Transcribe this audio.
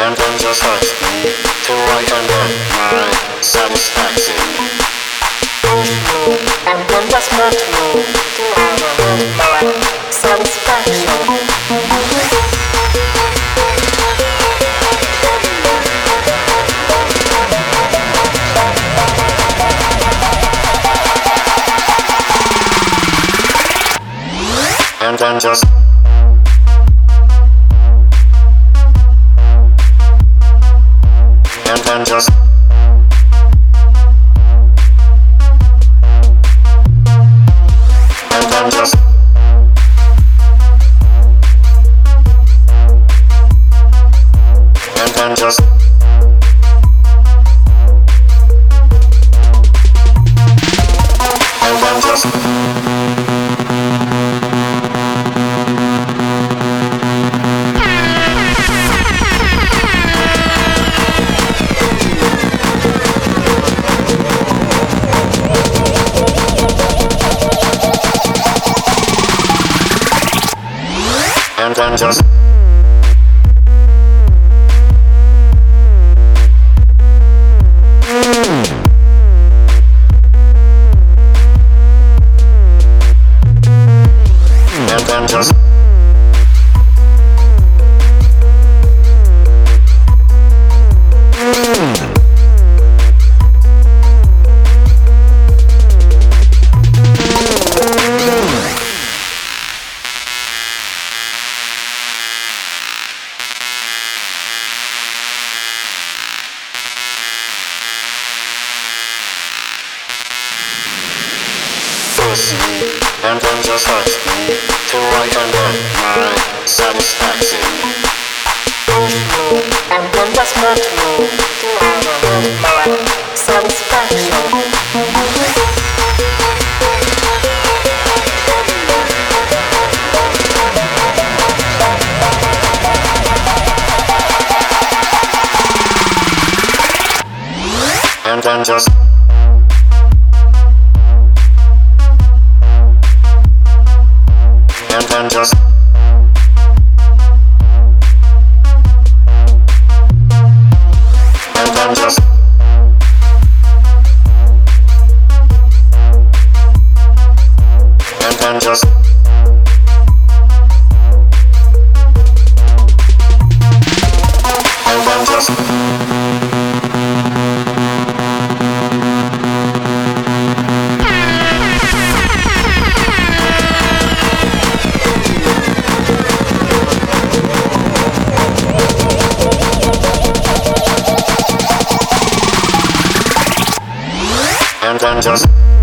and then just ask me till I can get my satisfaction. Push me and then just hurt me till I can get my satisfaction. And then just and then just and then just and then just and then just and then just and then just and then just ask me till I can get my satisfaction. Push me and then just hurt me till I can get my satisfaction. And then just and then just and then just and then just and then just and then just